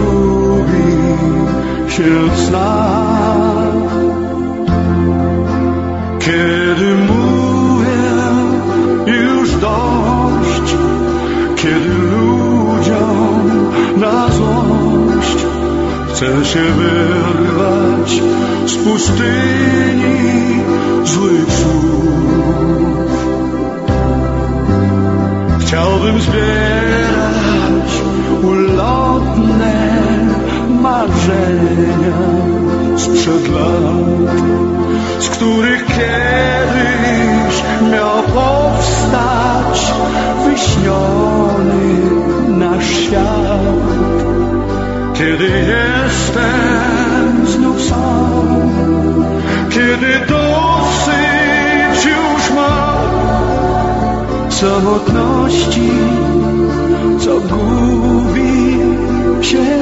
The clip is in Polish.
gubi się w snach. Kiedy mówię już dość, kiedy ludziom na złość chcę się wyrwać z pustyni złych słów. Chciałbym zbierać ulotne marzenia sprzed lat, z których kiedyś miał powstać wyśniony nasz świat. Kiedy jestem znów sam, kiedy dosyć już mam samotności, co gubi się